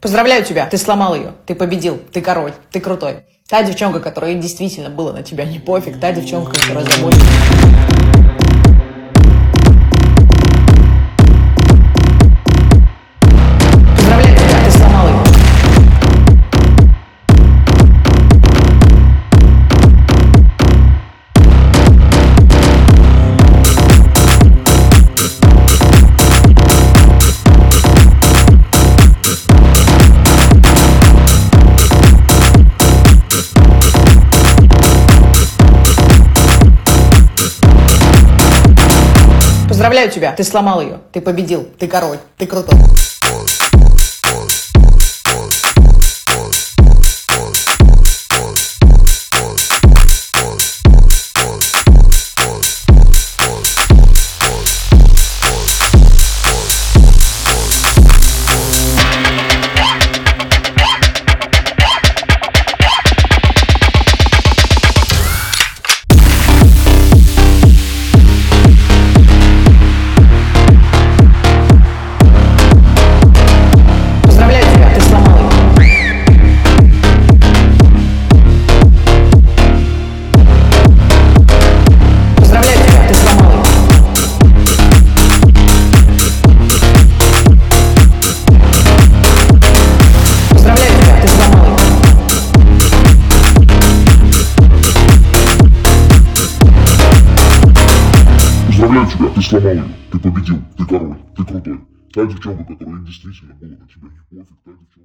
Поздравляю тебя, ты сломал ее, ты победил, ты король, ты крутой. Та девчонка, которая действительно было на тебя не пофиг, та девчонка, которая заботится. Поздравляю тебя, ты сломал ее. Поздравляю тебя, ты сломал ее, ты победил, ты король, ты крутой. Поздравляю тебя, ты сломал ее, ты победил, ты король, ты крутой. Та девчонка, которая действительно была на тебя не пофиг, та девчонка.